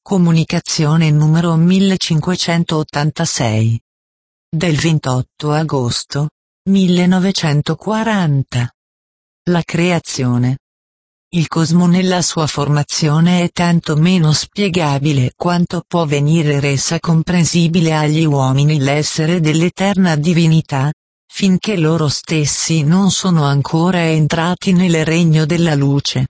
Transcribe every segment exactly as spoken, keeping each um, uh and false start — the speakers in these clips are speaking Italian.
Comunicazione numero millecinquecentottantasei. Del ventotto agosto millenovecentoquaranta. La creazione. Il cosmo nella sua formazione è tanto meno spiegabile quanto può venire resa comprensibile agli uomini l'essere dell'eterna divinità, finché loro stessi non sono ancora entrati nel regno della luce.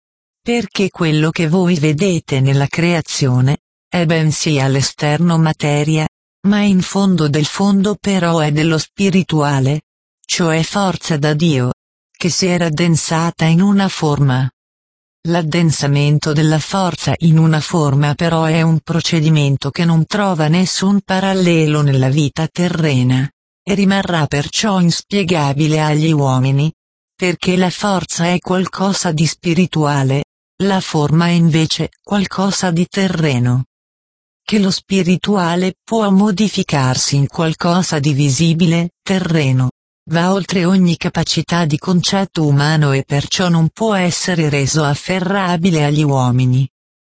Perché quello che voi vedete nella creazione, è bensì all'esterno materia, ma in fondo del fondo però è dello spirituale, cioè forza da Dio, che si è raddensata in una forma. L'addensamento della forza in una forma però è un procedimento che non trova nessun parallelo nella vita terrena, e rimarrà perciò inspiegabile agli uomini, perché la forza è qualcosa di spirituale, la forma è invece qualcosa di terreno. Che lo spirituale può modificarsi in qualcosa di visibile, terreno, va oltre ogni capacità di concetto umano e perciò non può essere reso afferrabile agli uomini.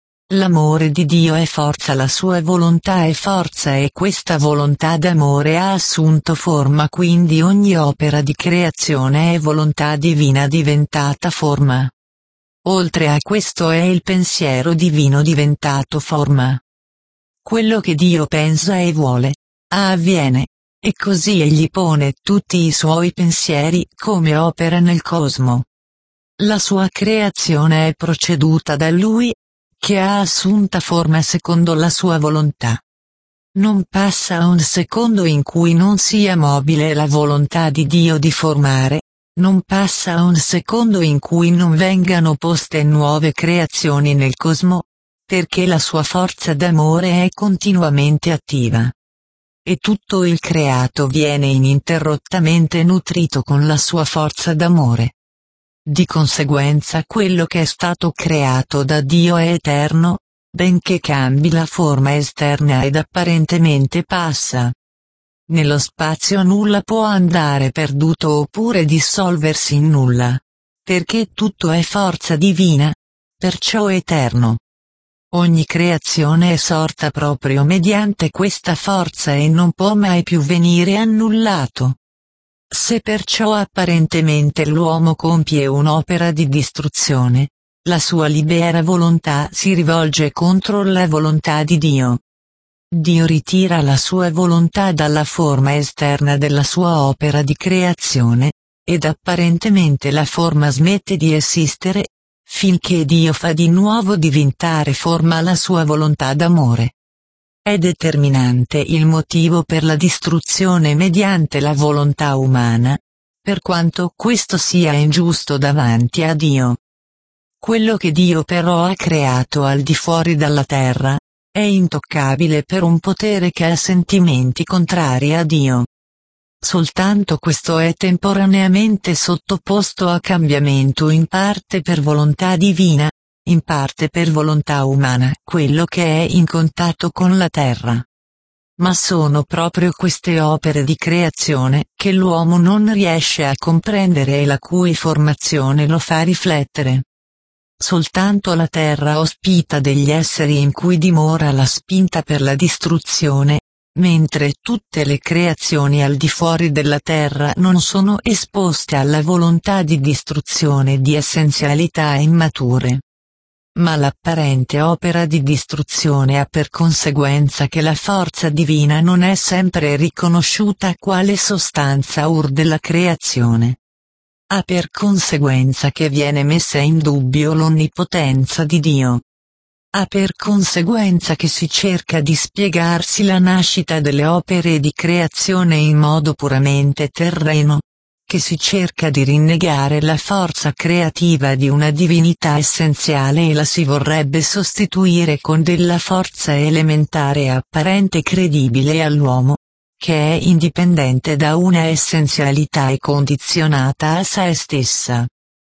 L'amore di Dio è forza, la sua volontà è forza e questa volontà d'amore ha assunto forma, quindi ogni opera di creazione è volontà divina diventata forma. Oltre a questo è il pensiero divino diventato forma. Quello che Dio pensa e vuole, avviene, e così egli pone tutti i suoi pensieri come opera nel cosmo. La sua creazione è proceduta da Lui, che ha assunta forma secondo la sua volontà. Non passa un secondo in cui non sia mobile la volontà di Dio di formare, non passa un secondo in cui non vengano poste nuove creazioni nel cosmo, perché la sua forza d'amore è continuamente attiva. E tutto il creato viene ininterrottamente nutrito con la sua forza d'amore. Di conseguenza quello che è stato creato da Dio è eterno, benché cambi la forma esterna ed apparentemente passa. Nello spazio nulla può andare perduto oppure dissolversi in nulla, perché tutto è forza divina, perciò eterno. Ogni creazione è sorta proprio mediante questa forza e non può mai più venire annullato. Se perciò apparentemente l'uomo compie un'opera di distruzione, la sua libera volontà si rivolge contro la volontà di Dio. Dio ritira la sua volontà dalla forma esterna della sua opera di creazione, ed apparentemente la forma smette di esistere, finché Dio fa di nuovo diventare forma la sua volontà d'amore. È determinante il motivo per la distruzione mediante la volontà umana, per quanto questo sia ingiusto davanti a Dio. Quello che Dio però ha creato al di fuori dalla terra, è intoccabile per un potere che ha sentimenti contrari a Dio. Soltanto questo è temporaneamente sottoposto a cambiamento in parte per volontà divina, in parte per volontà umana, quello che è in contatto con la terra. Ma sono proprio queste opere di creazione che l'uomo non riesce a comprendere e la cui formazione lo fa riflettere. Soltanto la terra ospita degli esseri in cui dimora la spinta per la distruzione, mentre tutte le creazioni al di fuori della terra non sono esposte alla volontà di distruzione di essenzialità immature. Ma l'apparente opera di distruzione ha per conseguenza che la forza divina non è sempre riconosciuta quale sostanza ur della creazione. Ha per conseguenza che viene messa in dubbio l'onnipotenza di Dio. Ha per conseguenza che si cerca di spiegarsi la nascita delle opere di creazione in modo puramente terreno, che si cerca di rinnegare la forza creativa di una divinità essenziale e la si vorrebbe sostituire con della forza elementare apparente credibile all'uomo, che è indipendente da una essenzialità e condizionata a sé stessa.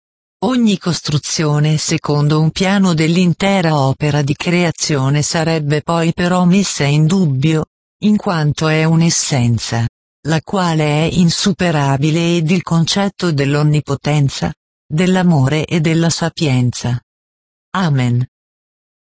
Ogni costruzione secondo un piano dell'intera opera di creazione sarebbe poi però messa in dubbio, in quanto è un'essenza, la quale è insuperabile ed il concetto dell'onnipotenza, dell'amore e della sapienza. Amen.